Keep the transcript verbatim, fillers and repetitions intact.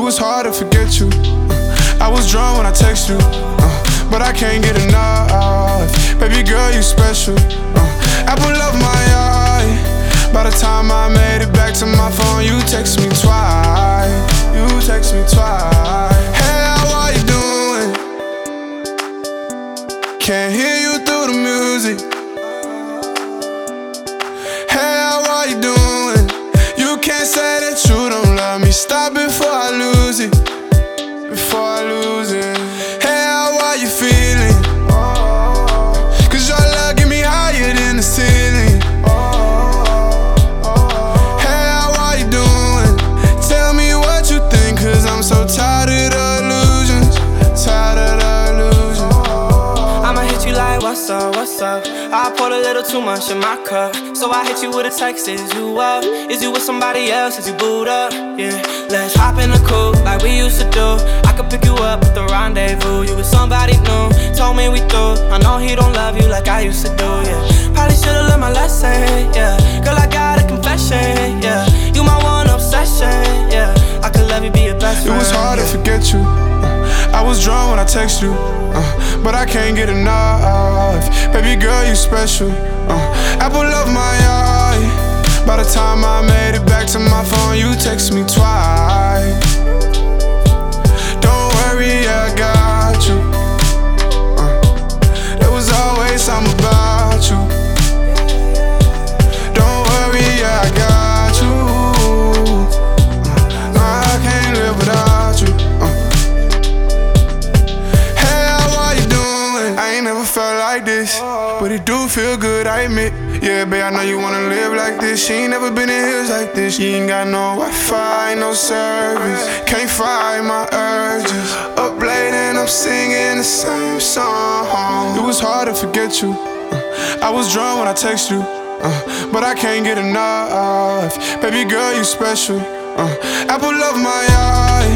was hard to forget you. uh, I was drunk when I text you, uh, but I can't get enough. Baby girl, you special. uh, Apple of my eye. By the time I made it back to my phone, you text me twice. You text me twice. Hey, how are you doing? Can't hear you through the music. Hey, how are you doing? You can't say that you don't love me. Stop before I lose it. Before I lose it. Hey, how are you feeling? Cause your love get me higher than the ceiling. Hey, how are you doing? Tell me what you think, cause I'm so tired of the illusions. Tired of the illusions. I'ma hit you like, what's up, what's up? I poured a little too much in my cup, so I hit you with a text, is you up? Is you with somebody else, is you booed up? Yeah, let's hop in the coupe like we used to do. I could pick you up at the rendezvous. You with somebody new, told me we through. I know he don't love you like I used to do, yeah. Probably should've learned my lesson, yeah. Girl, I got a confession, yeah. You my one obsession, yeah. I could love you, be your best friend. It was hard to forget you. uh, I was drunk when I text you, uh, but I can't get enough. Baby girl, you special. uh, Apple of my eye. By the time I made it back to my phone, you text me twice. Don't worry, I got you. uh, There was always something about you. Don't worry, I got you. uh, No, I can't live without you. uh. Hey, how are you doing? I ain't never felt like this, but it do feel good, I admit. Yeah, babe, I know you wanna live like this. She ain't never been in hills like this. She ain't got no Wi-Fi, no service. Can't fight my urges. Up late and I'm singing the same song. It was hard to forget you. uh, I was drunk when I text you, uh, but I can't get enough. Baby girl, you special. uh, Apple of my eye.